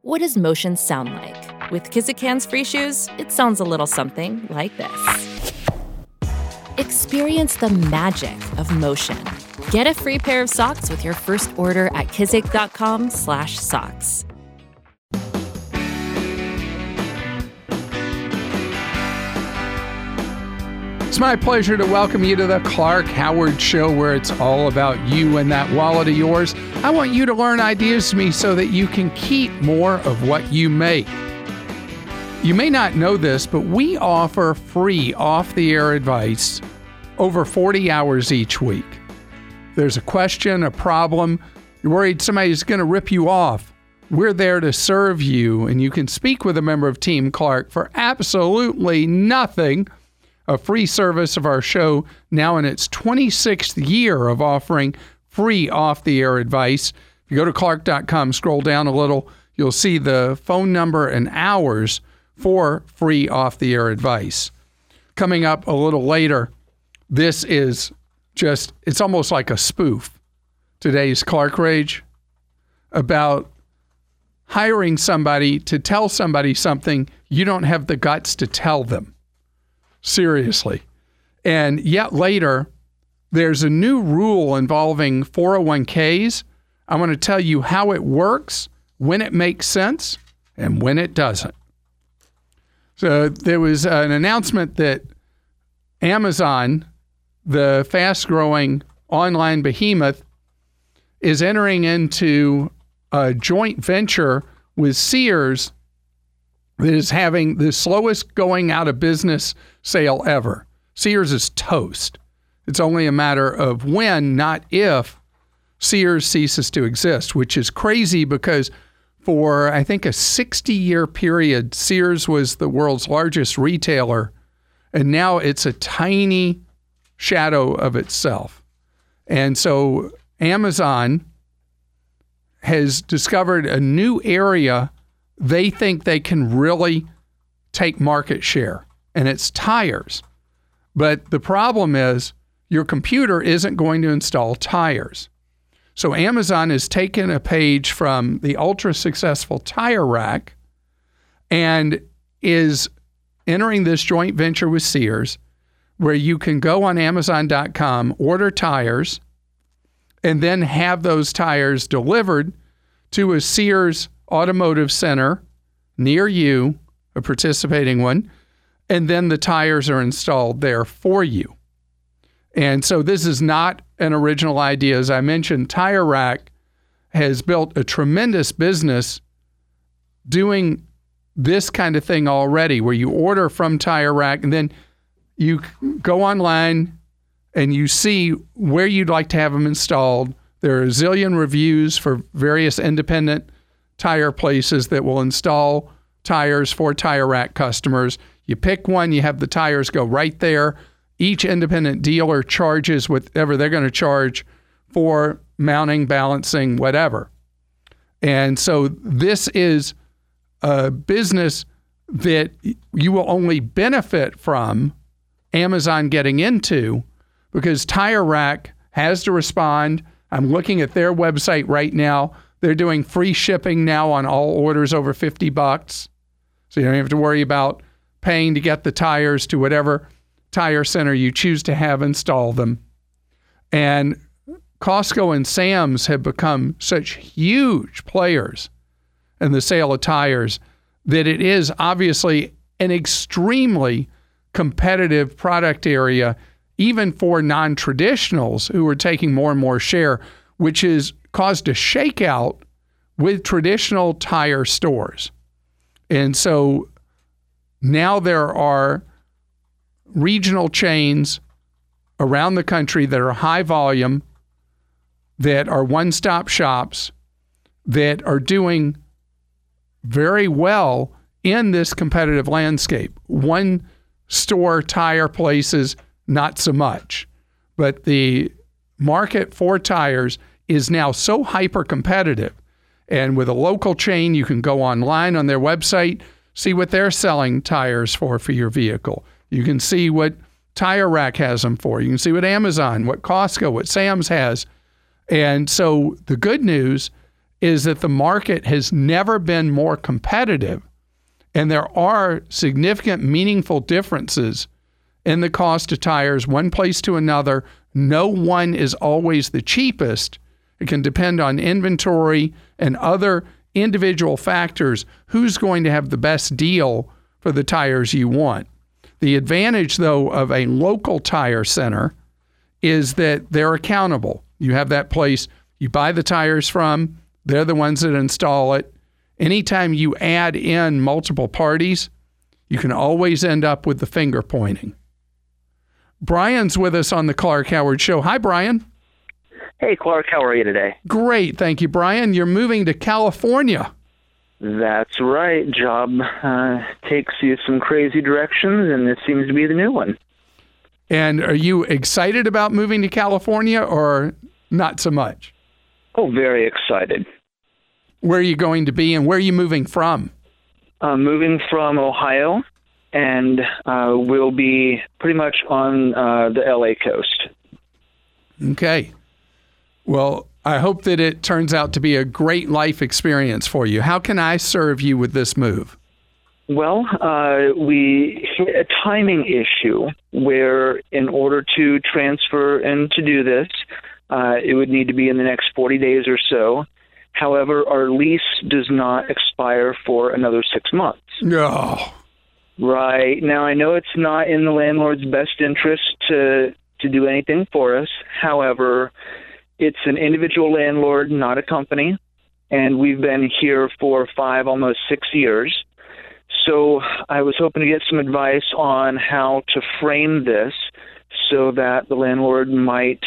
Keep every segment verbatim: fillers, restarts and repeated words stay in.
What does motion sound like? With Kizik hands-free shoes, it sounds a little something like this. Experience the magic of motion. Get a free pair of socks with your first order at kizik.com slash socks. It's my pleasure to welcome you to the Clark Howard Show, where it's all about you and that wallet of yours. I want you to learn ideas from me so that you can keep more of what you make. You may not know this, but we offer free off-the-air advice over forty hours each week. There's a question, a problem, you're worried somebody's going to rip you off. We're there to serve you, and you can speak with a member of Team Clark for absolutely nothing. A free service of our show, now in its twenty-sixth year of offering free off-the-air advice. If you go to clark dot com, scroll down a little, you'll see the phone number and hours for free off-the-air advice. Coming up a little later, this is just, it's almost like a spoof. Today's Clark Rage about hiring somebody to tell somebody something you don't have the guts to tell them. Seriously. And yet later, there's a new rule involving four oh one k's. I want to tell you how it works, when it makes sense, and when it doesn't. So there was an announcement that Amazon, the fast-growing online behemoth, is entering into a joint venture with Sears that is having the slowest going out of business sale ever. Sears is toast. It's only a matter of when, not if, Sears ceases to exist, which is crazy because for, I think, a sixty-year period, Sears was the world's largest retailer, and now it's a tiny shadow of itself. And so Amazon has discovered a new area they think they can really take market share, and it's tires. But the problem is your computer isn't going to install tires. So Amazon has taken a page from the ultra-successful Tire Rack and is entering this joint venture with Sears, where you can go on amazon dot com, order tires, and then have those tires delivered to a Sears automotive center near you, a participating one, and then the tires are installed there for you. And so this is not an original idea. As I mentioned, Tire Rack has built a tremendous business doing this kind of thing already, where you order from Tire Rack and then you go online and you see where you'd like to have them installed. There are a zillion reviews for various independent tire places that will install tires for Tire Rack customers. You pick one, you have the tires go right there. Each independent dealer charges whatever they're going to charge for mounting, balancing, whatever. And so this is a business that you will only benefit from Amazon getting into, because Tire Rack has to respond. I'm looking at their website right now. They're doing free shipping now on all orders over fifty bucks. So you don't have to worry about paying to get the tires to whatever tire center you choose to have install them. And Costco and Sam's have become such huge players in the sale of tires that it is obviously an extremely competitive product area, even for non-traditionals who are taking more and more share, which has caused a shakeout with traditional tire stores. And so now there are regional chains around the country that are high volume, that are one-stop shops, that are doing very well in this competitive landscape. One store tire places, not so much. But the market for tires is now so hyper-competitive. And with a local chain, you can go online on their website, see what they're selling tires for for your vehicle. You can see what Tire Rack has them for. You can see what Amazon, what Costco, what Sam's has. And so the good news is that the market has never been more competitive, and there are significant, meaningful differences in the cost of tires one place to another. No one is always the cheapest. It can depend on inventory and other individual factors who's going to have the best deal for the tires you want. The advantage, though, of a local tire center is that they're accountable. You have that place you buy the tires from. They're the ones that install it. Anytime you add in multiple parties, you can always end up with the finger pointing. Brian's with us on the Clark Howard Show. Hi, Brian. Hey, Clark. How are you today? Great. Thank you, Brian. You're moving to California. That's right. Job uh, takes you some crazy directions, and this seems to be the new one. And are you excited about moving to California or not so much? Oh, very excited. Where are you going to be, and where are you moving from? Uh, moving from Ohio, and uh, we'll be pretty much on uh, the L A coast. Okay. Well, I hope that it turns out to be a great life experience for you. How can I serve you with this move? Well, uh, we hit a timing issue where in order to transfer and to do this, uh, it would need to be in the next forty days or so. However, our lease does not expire for another six months. No. Right. Now, I know it's not in the landlord's best interest to to do anything for us. However, it's an individual landlord, not a company, and we've been here for five, almost six years. So I was hoping to get some advice on how to frame this so that the landlord might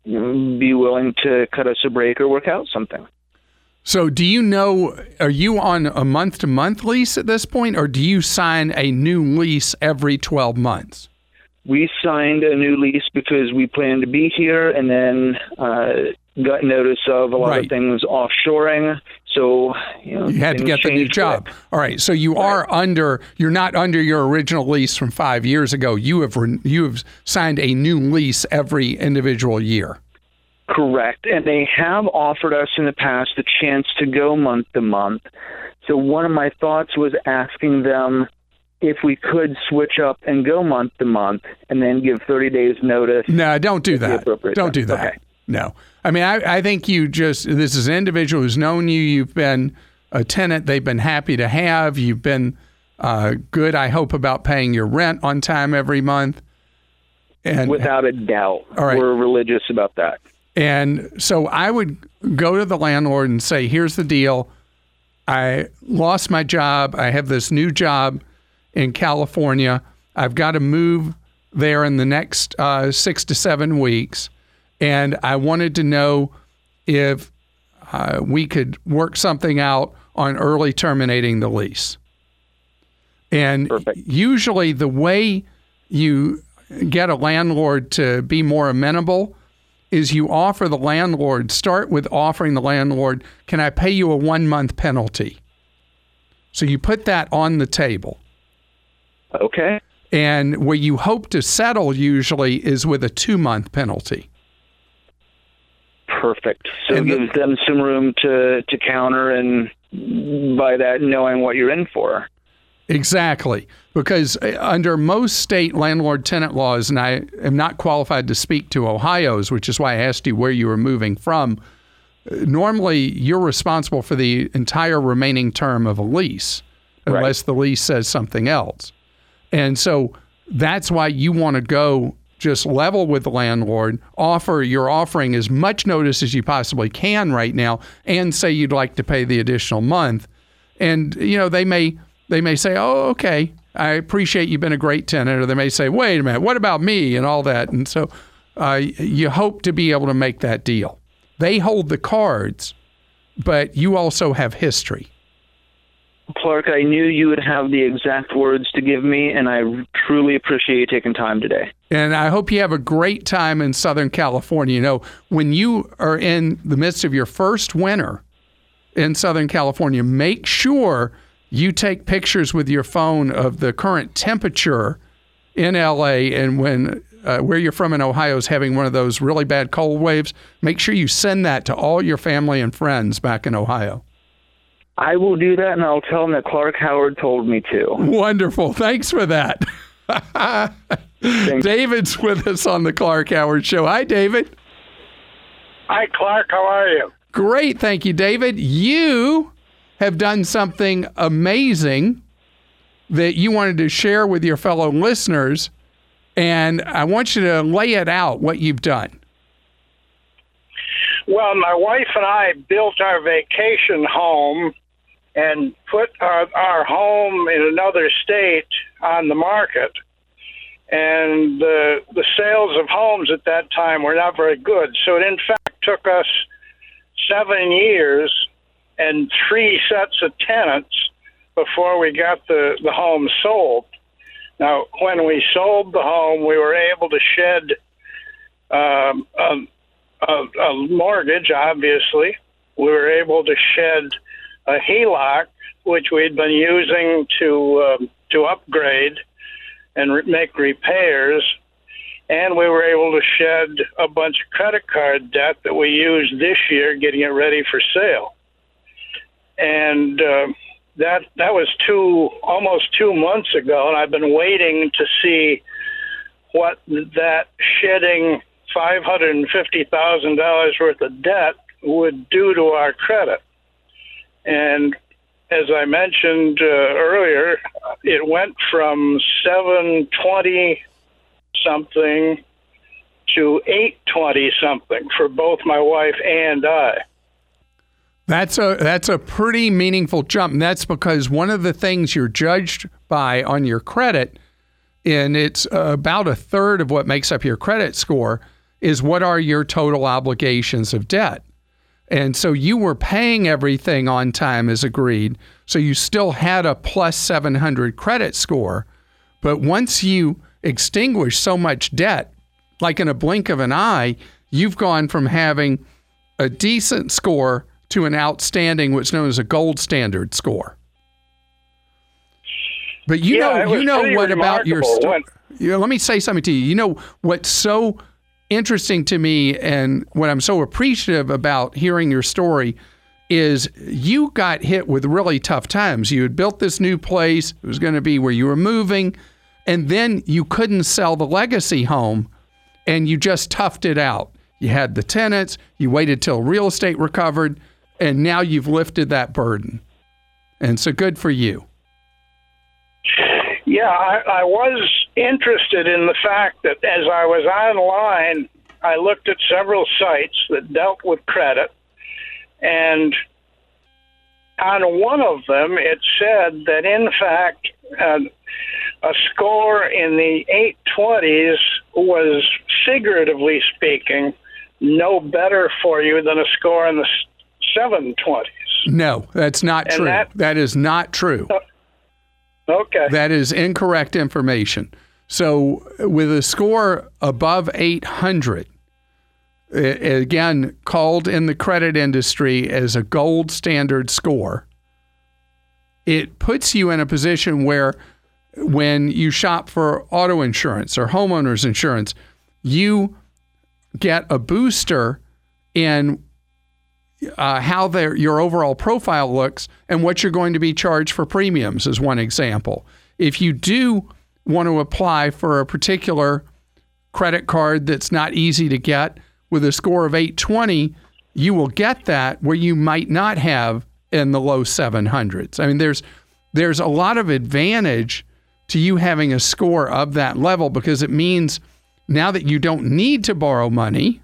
be willing to cut us a break or work out something. So do you know, are you on a month-to-month lease at this point, or do you sign a new lease every twelve months? We signed a new lease because we plan to be here, and then uh, got notice of a lot right. of things offshoring. So, you know, you had to get the new job. Quick. All right. So you right. are under, you're not under your original lease from five years ago. You have, you have signed a new lease every individual year. Correct. And they have offered us in the past the chance to go month to month. So one of my thoughts was asking them if we could switch up and go month to month and then give thirty days notice. No, don't do that. Don't time. do that. Okay. No. I mean, I, I think you just, this is an individual who's known you. You've been a tenant they've been happy to have. You've been uh, good, I hope, about paying your rent on time every month. And without a doubt. All right. We're religious about that. And so I would go to the landlord and say, here's the deal. I lost my job. I have this new job in California. I've got to move there in the next uh, six to seven weeks. And I wanted to know if uh, we could work something out on early terminating the lease. And Perfect. Usually the way you get a landlord to be more amenable is you offer the landlord, start with offering the landlord, can I pay you a one-month penalty? So you put that on the table. Okay. And where you hope to settle usually is with a two-month penalty. Perfect. So and it gives the, them some room to, to counter, and by that knowing what you're in for. Exactly. Because under most state landlord-tenant laws, and I am not qualified to speak to Ohio's, which is why I asked you where you were moving from, normally you're responsible for the entire remaining term of a lease, unless right. the lease says something else. And so that's why you want to go just level with the landlord, offer, you're offering as much notice as you possibly can right now, and say you'd like to pay the additional month. And, you know, they may they may say, oh, okay, I appreciate you've been a great tenant. Or they may say, wait a minute, what about me and all that? And so uh, you hope to be able to make that deal. They hold the cards, but you also have history. Clark, I knew you would have the exact words to give me, and I truly appreciate you taking time today. And I hope you have a great time in Southern California. You know, when you are in the midst of your first winter in Southern California, make sure you take pictures with your phone of the current temperature in L A, and when uh, where you're from in Ohio is having one of those really bad cold waves. Make sure you send that to all your family and friends back in Ohio. I will do that, and I'll tell them that Clark Howard told me to. Wonderful. Thanks for that. David's with us on the Clark Howard Show. Hi, David. Hi, Clark. How are you? Great. Thank you, David. You have done something amazing that you wanted to share with your fellow listeners, and I want you to lay it out, what you've done. Well, my wife and I built our vacation home and put our, our home in another state on the market. And the, the sales of homes at that time were not very good. So it, in fact, took us seven years and three sets of tenants before we got the, the home sold. Now, when we sold the home, we were able to shed um, a, a, a mortgage, obviously. We were able to shed a H E L O C, which we'd been using to um, to upgrade and re- make repairs. And we were able to shed a bunch of credit card debt that we used this year getting it ready for sale. And uh, that that was two almost two months ago, and I've been waiting to see what that shedding five hundred fifty thousand dollars worth of debt would do to our credit. And as I mentioned uh, earlier, it went from seven twenty something to eight twenty something for both my wife and I. That's a that's a pretty meaningful jump. And that's because one of the things you're judged by on your credit, and it's about a third of what makes up your credit score, is what are your total obligations of debt. And so you were paying everything on time as agreed, so you still had a plus seven hundred credit score. But once you extinguish so much debt, like in a blink of an eye, you've gone from having a decent score to an outstanding, what's known as a gold standard score. But you yeah, know, you know what about your story? You know, let me say something to you. You know what's so interesting to me, and what I'm so appreciative about hearing your story, is you got hit with really tough times. You had built this new place; it was going to be where you were moving, and then you couldn't sell the legacy home, and you just toughed it out. You had the tenants. You waited till real estate recovered. And now you've lifted that burden. And so good for you. Yeah, I, I was interested in the fact that as I was online, I looked at several sites that dealt with credit. And on one of them, it said that, in fact, uh, a score in the eight twenties was, figuratively speaking, no better for you than a score in the seven twenties. No, that's not and true. That, that is not true. Uh, okay. That is incorrect information. So with a score above eight hundred, again, called in the credit industry as a gold standard score, it puts you in a position where when you shop for auto insurance or homeowners insurance, you get a booster in Uh, how their, your overall profile looks and what you're going to be charged for premiums is one example. If you do want to apply for a particular credit card that's not easy to get with a score of eight twenty, you will get that where you might not have in the low seven hundreds. I mean, there's there's a lot of advantage to you having a score of that level, because it means now that you don't need to borrow money.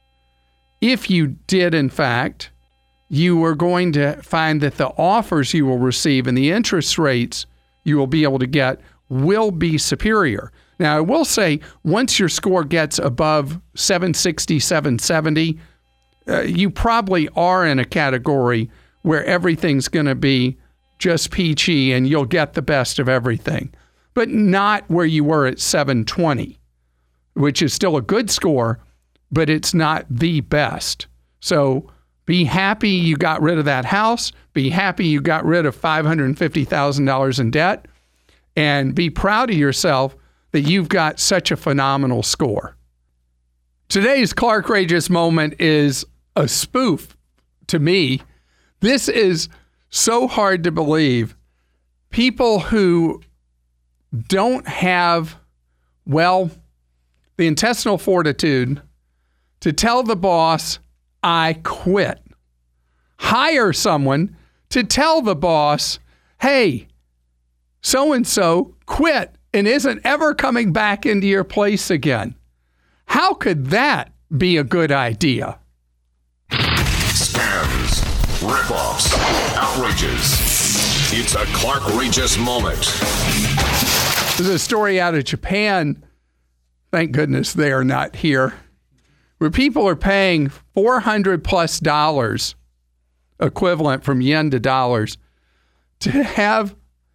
If you did, in fact, you are going to find that the offers you will receive and the interest rates you will be able to get will be superior. Now, I will say, once your score gets above seven sixty, seven seventy, uh, you probably are in a category where everything's going to be just peachy and you'll get the best of everything, but not where you were at seven twenty, which is still a good score, but it's not the best. So be happy you got rid of that house. Be happy you got rid of five hundred fifty thousand dollars in debt. And be proud of yourself that you've got such a phenomenal score. Today's Clark Rageous moment is a spoof to me. This is so hard to believe. People who don't have, well, the intestinal fortitude to tell the boss, I quit. Hire someone to tell the boss, hey, so-and-so quit and isn't ever coming back into your place again. How could that be a good idea? Scams, ripoffs, outrages. It's a Clark Rageous moment. There's a story out of Japan. Thank goodness they are not here. Where people are paying four hundred plus dollars, equivalent from yen to dollars, to have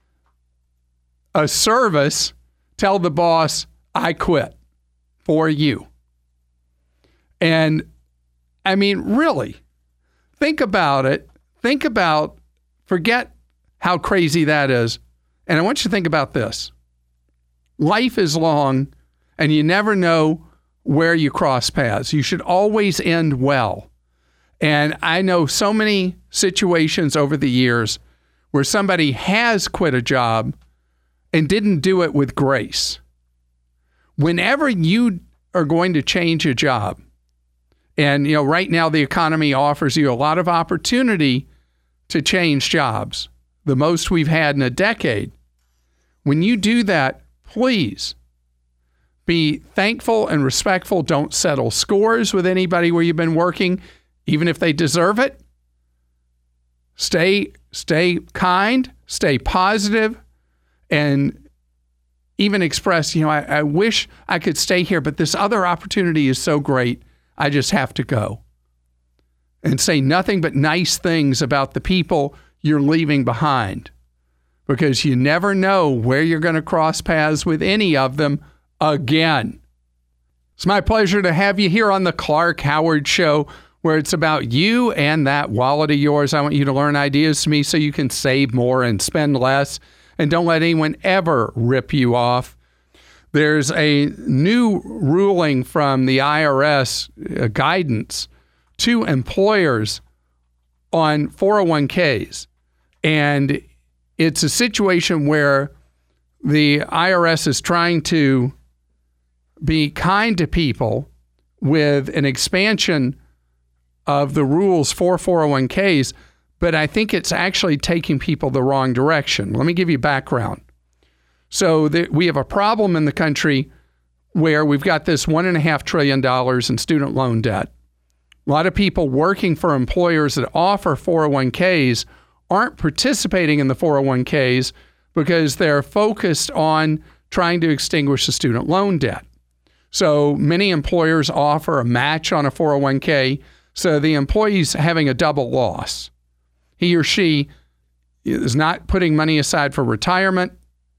a service tell the boss, I quit for you. And I mean, really, think about it. Think about, forget how crazy that is. And I want you to think about this. Life is long, and you never know where you cross paths. You should always end well. And I know so many situations over the years where somebody has quit a job and didn't do it with grace. Whenever you are going to change a job, and you know, right now the economy offers you a lot of opportunity to change jobs, the most we've had in a decade. When you do that, please be thankful and respectful. Don't settle scores with anybody where you've been working, even if they deserve it. Stay, stay kind, stay positive, and even express, you know, I, I wish I could stay here, but this other opportunity is so great, I just have to go. And say nothing but nice things about the people you're leaving behind, because you never know where you're going to cross paths with any of them again. It's my pleasure to have you here on the Clark Howard Show, where it's about you and that wallet of yours. I want you to learn ideas from me so you can save more and spend less, and don't let anyone ever rip you off. There's a new ruling from the I R S, uh, guidance to employers on four oh one k's. And it's a situation where the I R S is trying to be kind to people with an expansion of the rules for four oh one k's, but I think it's actually taking people the wrong direction. Let me give you background. So the, we have a problem in the country where we've got this one and a half trillion dollars in student loan debt. A lot of people working for employers that offer four oh one k's aren't participating in the four oh one k's because they're focused on trying to extinguish the student loan debt. So many employers offer a match on a four oh one k, so the employee's having a double loss. He or she is not putting money aside for retirement,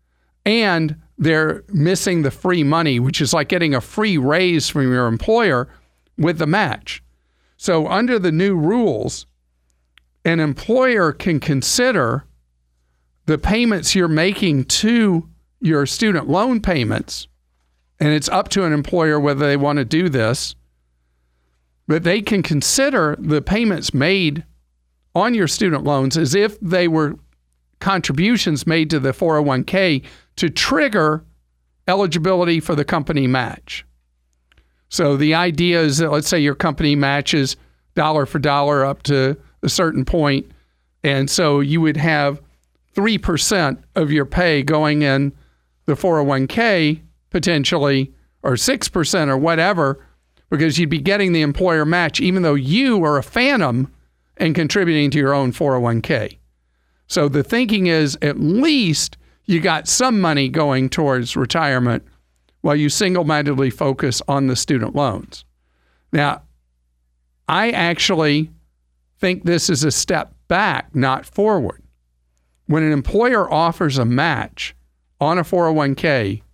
and they're missing the free money, which is like getting a free raise from your employer with the match. So under the new rules, an employer can consider the payments you're making to your student loan payments, and it's up to an employer whether they want to do this, but they can consider the payments made on your student loans as if they were contributions made to the four oh one k to trigger eligibility for the company match. So the idea is that, let's say your company matches dollar for dollar up to a certain point, and so you would have three percent of your pay going in the four oh one k potentially, or six percent or whatever, because you'd be getting the employer match even though you are a phantom and contributing to your own four oh one k. So the thinking is at least you got some money going towards retirement while you single-mindedly focus on the student loans. Now, I actually think this is a step back, not forward. When an employer offers a match on a four oh one k,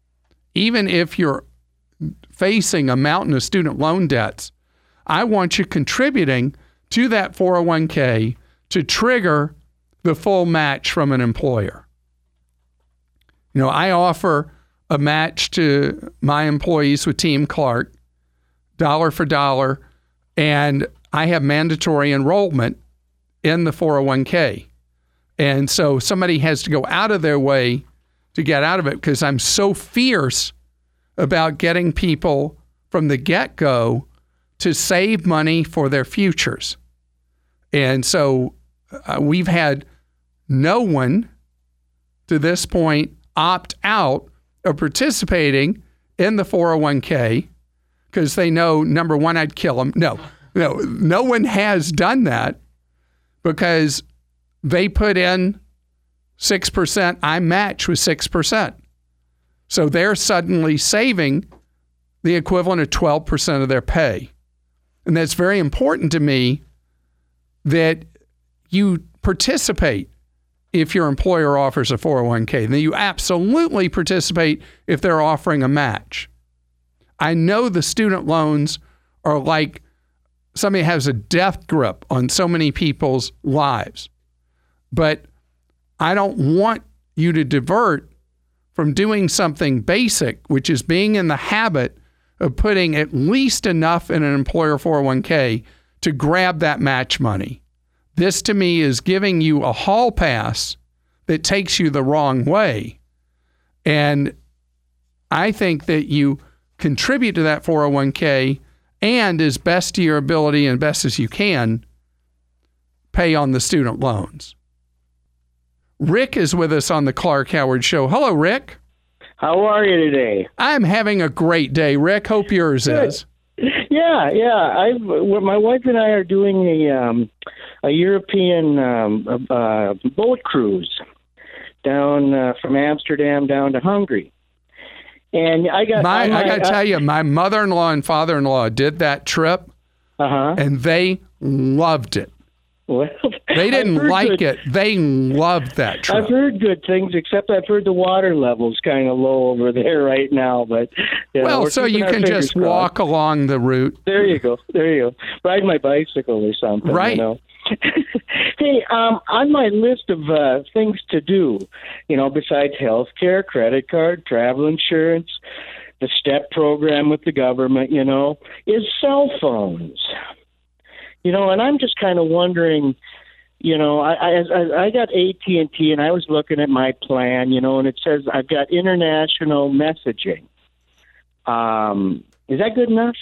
even if you're facing a mountain of student loan debts, I want you contributing to that four oh one k to trigger the full match from an employer. You know, I offer a match to my employees with Team Clark, dollar for dollar, and I have mandatory enrollment in the four oh one k. And so somebody has to go out of their way to get out of it because I'm so fierce about getting people from the get-go to save money for their futures. And so uh, we've had no one to this point opt out of participating in the four oh one k because they know, number one, I'd kill them. No, no, no one has done that because they put in six percent, I match with six percent. So they're suddenly saving the equivalent of twelve percent of their pay. And that's very important to me that you participate if your employer offers a four oh one k. Then you absolutely participate if they're offering a match. I know the student loans are like somebody has a death grip on so many people's lives. But I don't want you to divert from doing something basic, which is being in the habit of putting at least enough in an employer four oh one k to grab that match money. This, to me, is giving you a hall pass that takes you the wrong way. And I think that you contribute to that four oh one k and, as best to your ability and best as you can, pay on the student loans. Rick is with us on the Clark Howard Show. Hello, Rick. How are you today? I'm having a great day, Rick. Hope yours Good. is. Yeah, yeah. I, my wife and I are doing a um, a European um, uh, boat cruise down uh, from Amsterdam down to Hungary, and I got. My, my I got to tell you, my mother-in-law and father-in-law did that trip, uh-huh. and they loved it. Well, they didn't like good, it. They loved that trip. I've heard good things, except I've heard the water level's kind of low over there right now. But you know, well, we're so you can just crossed. walk along the route. There you go. There you go. Ride my bicycle or something. Right. You know? Hey, um, on my list of uh, things to do, you know, besides health care, credit card, travel insurance, the STEP program with the government, you know, is cell phones. You know, and I'm just kind of wondering, you know, I, I I got A T and T, and I was looking at my plan, you know, and it says I've got international messaging. Um, is that good enough?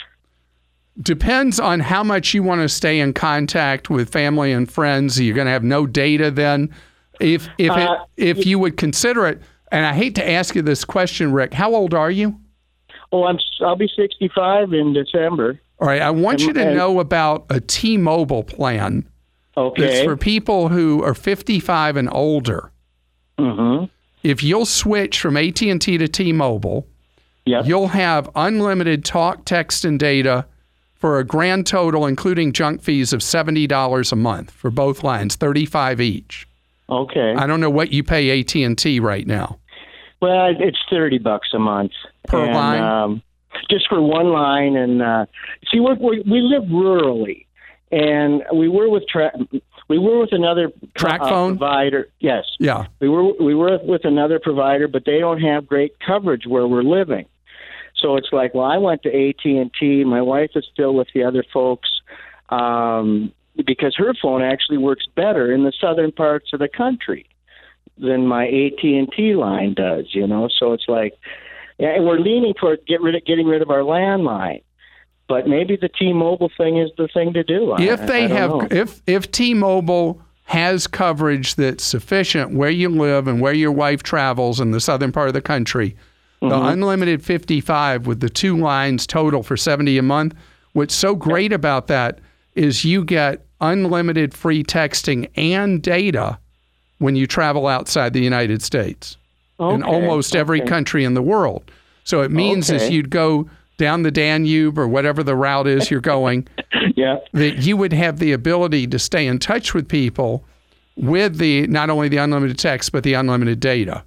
Depends on how much you want to stay in contact with family and friends. You're going to have no data then. If if it, Uh, if you would consider it, and I hate to ask you this question, Rick, how old are you? Oh, I'm I'll be sixty-five in December. All right, I want you to And- know about a T-Mobile plan. Okay. It's for people who are fifty-five and older. Mm-hmm. If you'll switch from A T and T to T-Mobile, Yep. you'll have unlimited talk, text, and data for a grand total, including junk fees, of seventy dollars a month for both lines, thirty-five dollars each. Okay. I don't know what you pay A T and T right now. Well, it's thirty bucks a month Per and, line? Um, just for one line, and uh, see, we're, we're, we live rurally, and we were with tra- we were with another Track uh, phone? provider. Yes, Yeah. we were we were with another provider, but they don't have great coverage where we're living. So it's like, well, I went to A T and T. My wife is still with the other folks um, because her phone actually works better in the southern parts of the country than my A T and T line does. You know, so it's like. Yeah, and we're leaning toward get rid of, getting rid of our landline, but maybe the T-Mobile thing is the thing to do. I, If they I don't have, know. if if T-Mobile has coverage that's sufficient where you live and where your wife travels in the southern part of the country, the Mm-hmm. unlimited fifty-five with the two lines total for seventy a month. What's so great about that is you get unlimited free texting and data when you travel outside the United States. In Okay, almost every okay. country in the world. So it means as Okay. you'd go down the Danube or whatever the route is you're going, Yeah. that you would have the ability to stay in touch with people with the not only the unlimited text, but the unlimited data.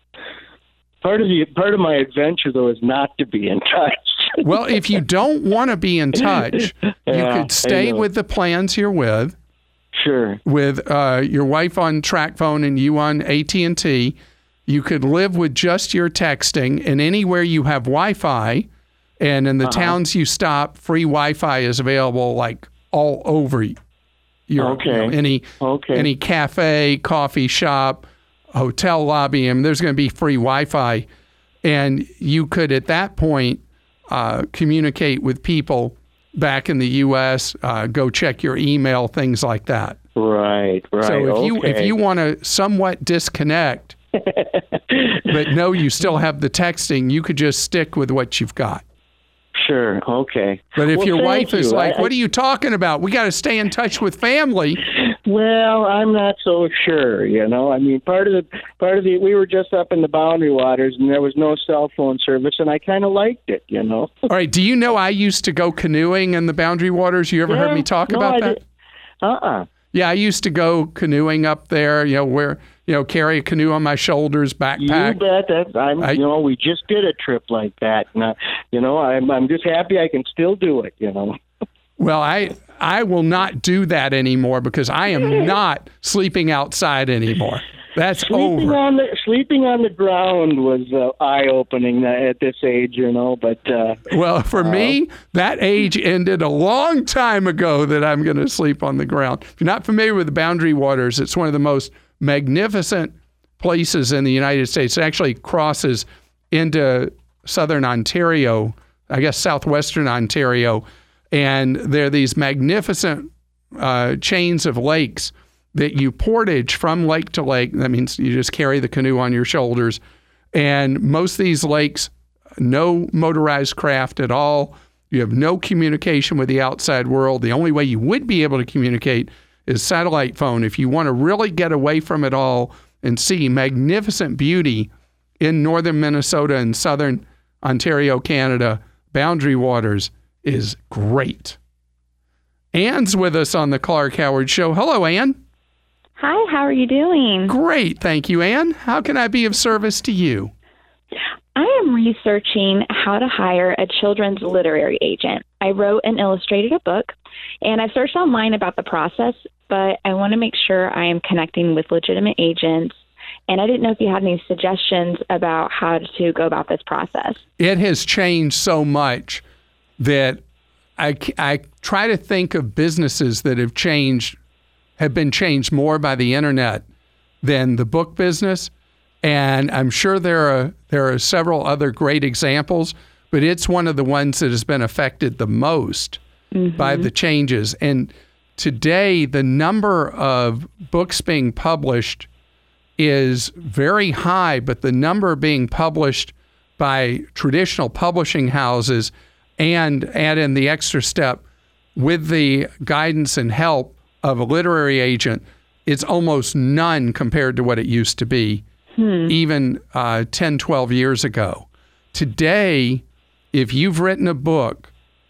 Part of the part of my adventure, though, is not to be in touch. Well, if you don't want to be in touch, you Yeah, could stay I know. with the plans you're with, Sure. with uh, your wife on TracFone and you on A T and T. You could live with just your texting, and anywhere you have Wi-Fi, and in the Uh-huh. towns you stop, free Wi-Fi is available like all over your Okay. you know, any Okay. any cafe, coffee shop, hotel lobby, and there's going to be free Wi-Fi, and you could at that point uh, communicate with people back in the U S, uh, go check your email, things like that. Right, right. So if you okay. if you want to somewhat disconnect, but know you still have the texting, you could just stick with what you've got. Sure, okay. But if Well, your thank wife is you. like, I- "What are you talking about? We got to stay in touch with family." Well, I'm not so sure. You know, I mean, part of the part of the we were just up in the Boundary Waters, and there was no cell phone service, and I kind of liked it. You know. All right. Do you know I used to go canoeing in the Boundary Waters? You ever heard Yeah, me talk no, about I that? did- Uh-uh. Yeah, I used to go canoeing up there. You know, where you know carry a canoe on my shoulders, backpack. You bet. That I'm. I- you know, we just did a trip like that, and uh, you know, I'm I'm just happy I can still do it. You know. Well, I I will not do that anymore because I am not sleeping outside anymore. That's Sleeping over. on the sleeping on the ground was uh, eye opening at this age, you know. But uh, Well, for me, that age ended a long time ago that I'm going to sleep on the ground. If you're not familiar with the Boundary Waters, it's one of the most magnificent places in the United States. It actually crosses into southern Ontario, I guess southwestern Ontario, and there are these magnificent uh, chains of lakes that you portage from lake to lake. That means you just carry the canoe on your shoulders. And most of these lakes, no motorized craft at all. You have no communication with the outside world. The only way you would be able to communicate is satellite phone. If you want to really get away from it all and see magnificent beauty in northern Minnesota and southern Ontario, Canada, Boundary Waters is great. Anne's with us on the Clark Howard Show. Hello, Anne. Hi, how are you doing? Great, thank you, Anne. How can I be of service to you? I am researching how to hire a children's literary agent. I wrote and illustrated a book, and I've searched online about the process, but I want to make sure I am connecting with legitimate agents, and I didn't know if you had any suggestions about how to go about this process. It has changed so much that I, I try to think of businesses that have changed, have been changed more by the internet than the book business. And I'm sure there are there are several other great examples, but it's one of the ones that has been affected the most mm-hmm. by the changes. And today, the number of books being published is very high, but the number being published by traditional publishing houses, and add in the extra step with the guidance and help of a literary agent, it's almost none compared to what it used to be hmm. even uh, ten, twelve years ago. Today, if you've written a book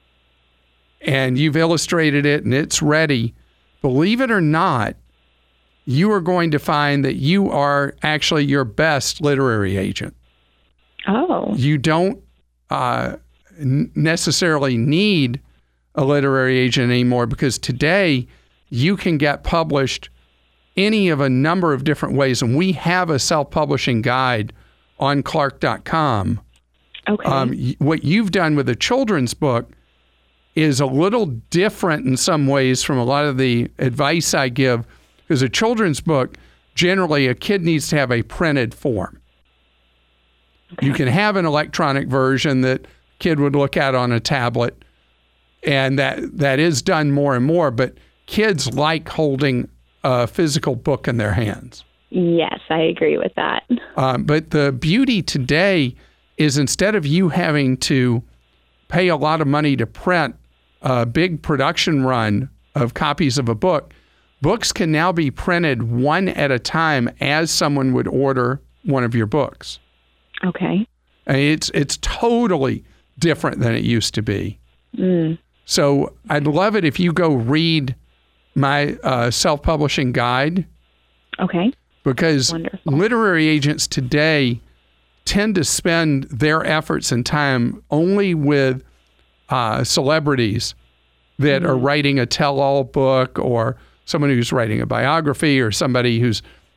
and you've illustrated it and it's ready, believe it or not, you are going to find that you are actually your best literary agent. Oh. You don't uh, n- necessarily need a literary agent anymore, because today you can get published any of a number of different ways. And we have a self-publishing guide on clark dot com. Okay. Um, y- what you've done with a children's book is a little different in some ways from a lot of the advice I give, because a children's book, generally a kid needs to have a printed form. Okay. You can have an electronic version that kid would look at on a tablet, and that that is done more and more, but kids like holding a physical book in their hands. Yes, I agree with that. Um, but the beauty today is, instead of you having to pay a lot of money to print a big production run of copies of a book, books can now be printed one at a time as someone would order one of your books. Okay. And it's it's totally different than it used to be. Mm. So I'd love it if you go read my uh, self-publishing guide. Okay. Because Wonderful. Literary agents today tend to spend their efforts and time only with uh, celebrities that mm-hmm. are writing a tell-all book, or someone who's writing a biography, or somebody who's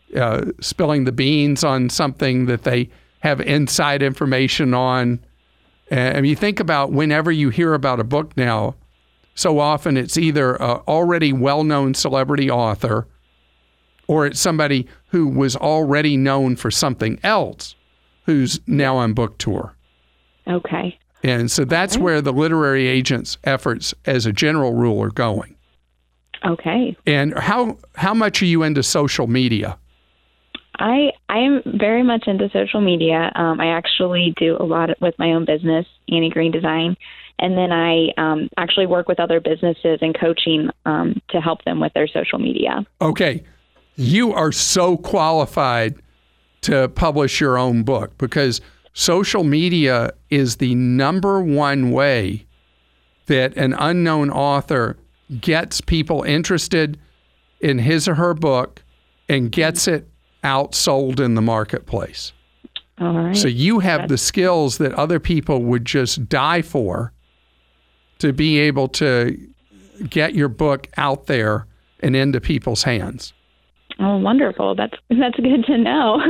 uh, spilling the beans on something that they have inside information on. And you think about whenever you hear about a book now, so often it's either an already well-known celebrity author or it's somebody who was already known for something else who's now on book tour. Okay. And so that's Okay. where the literary agent's efforts as a general rule are going. Okay. And how how much are you into social media? I I am very much into social media. Um, I actually do a lot with my own business, Annie Green Design, and then I um, actually work with other businesses and coaching um, to help them with their social media. Okay, you are so qualified to publish your own book because social media is the number one way that an unknown author gets people interested in his or her book and gets it outsold in the marketplace. All right. So you have That's- the skills that other people would just die for to be able to get your book out there and into people's hands. Oh, wonderful. That's that's good to know.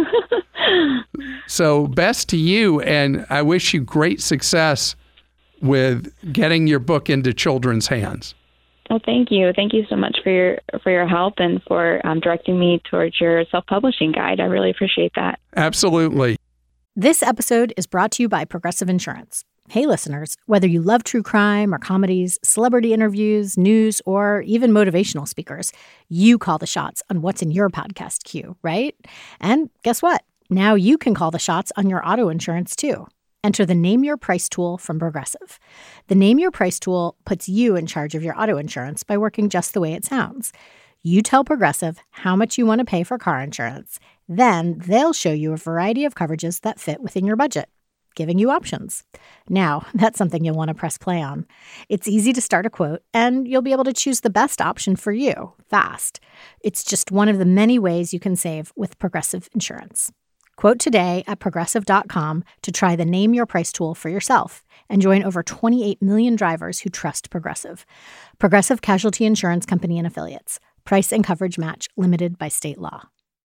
So best to you, and I wish you great success with getting your book into children's hands. Well, thank you. Thank you so much for your for your help and for um, directing me towards your self-publishing guide. I really appreciate that. Absolutely. This episode is brought to you by Progressive Insurance. Hey, listeners, whether you love true crime or comedies, celebrity interviews, news, or even motivational speakers, you call the shots on what's in your podcast queue, right? And guess what? Now you can call the shots on your auto insurance, too. Enter the Name Your Price tool from Progressive. The Name Your Price tool puts you in charge of your auto insurance by working just the way it sounds. You tell Progressive how much you want to pay for car insurance. Then they'll show you a variety of coverages that fit within your budget, giving you options. Now, that's something you'll want to press play on. It's easy to start a quote, and you'll be able to choose the best option for you fast. It's just one of the many ways you can save with Progressive Insurance. Quote today at progressive dot com to try the Name Your Price tool for yourself and join over twenty-eight million drivers who trust Progressive. Progressive Casualty Insurance Company and Affiliates. Price and coverage match limited by state law.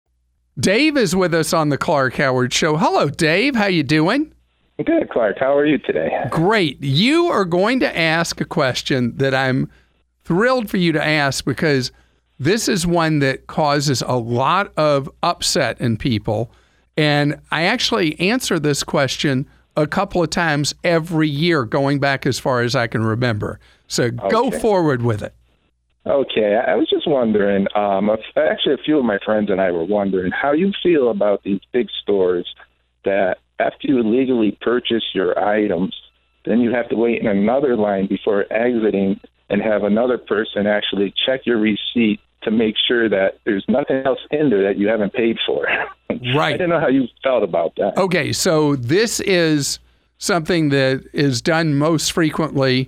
Dave is with us on the Clark Howard Show. Hello, Dave. How you doing? Good, Clark. How are you today? Great. You are going to ask a question that I'm thrilled for you to ask because this is one that causes a lot of upset in people. And I actually answer this question a couple of times every year, going back as far as I can remember. So okay. Go forward with it. Okay. I was just wondering, um, actually a few of my friends and I were wondering how you feel about these big stores that after you legally purchase your items, then you have to wait in another line before exiting and have another person actually check your receipt to make sure that there's nothing else in there that you haven't paid for. Right. I didn't know how you felt about that. Okay, so this is something that is done most frequently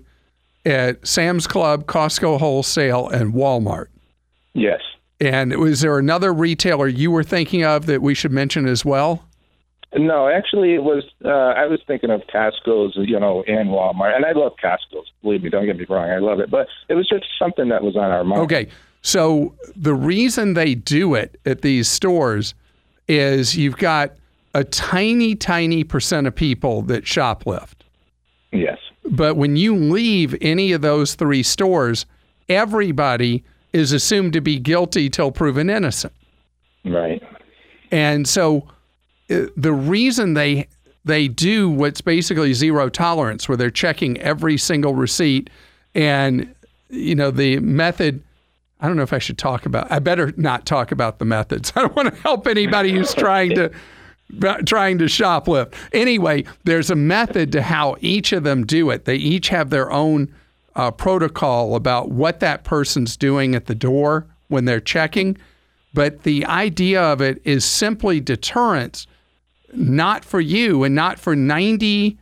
at Sam's Club, Costco Wholesale, and Walmart. Yes. And was there another retailer you were thinking of that we should mention as well? No, actually, it was. Uh, I was thinking of Costco's, you know, and Walmart, and I love Costco's. Believe me, don't get me wrong, I love it. But it was just something that was on our mind. Okay, so the reason they do it at these stores is you've got a tiny, tiny percent of people that shoplift. Yes. But when you leave any of those three stores, everybody is assumed to be guilty till proven innocent. Right. And so the reason they they do what's basically zero tolerance, where they're checking every single receipt, and you know the method. I don't know if I should talk about. I better not talk about the methods. I don't want to help anybody who's trying to trying to shoplift. Anyway, there's a method to how each of them do it. They each have their own uh, protocol about what that person's doing at the door when they're checking. But the idea of it is simply deterrence. Not for you and not for ninety-seven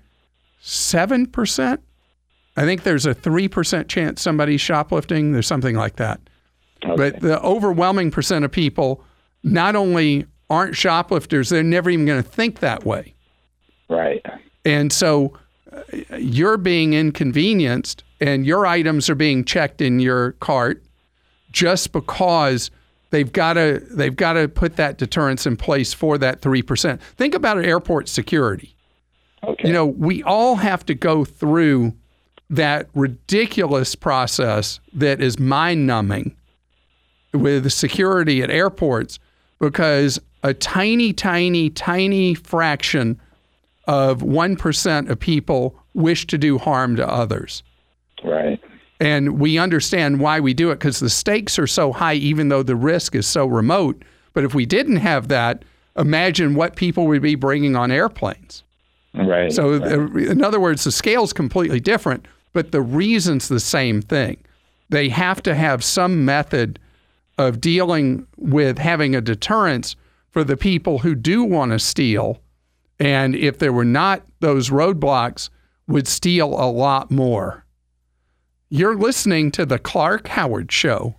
percent. I think there's a three percent chance somebody's shoplifting. There's something like that. Okay. But the overwhelming percent of people not only aren't shoplifters, they're never even going to think that way. Right. And so uh, you're being inconvenienced and your items are being checked in your cart just because They've got to they've got to put that deterrence in place for that three percent. Think about it, airport security. Okay. You know, we all have to go through that ridiculous process that is mind-numbing with security at airports because a tiny, tiny, tiny fraction of one percent of people wish to do harm to others. Right. And we understand why we do it because the stakes are so high, even though the risk is so remote. But if we didn't have that, imagine what people would be bringing on airplanes. Right. So, right. Uh, in other words, the scale's completely different, but the reason's the same thing. They have to have some method of dealing with having a deterrence for the people who do want to steal. And if there were not those roadblocks, would steal a lot more. You're listening to The Clark Howard Show.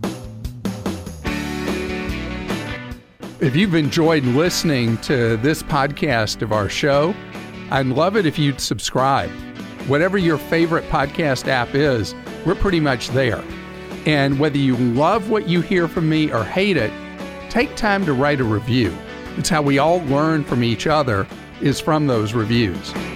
If you've enjoyed listening to this podcast of our show, I'd love it if you'd subscribe. Whatever your favorite podcast app is, we're pretty much there. And whether you love what you hear from me or hate it, take time to write a review. It's how we all learn from each other, is from those reviews.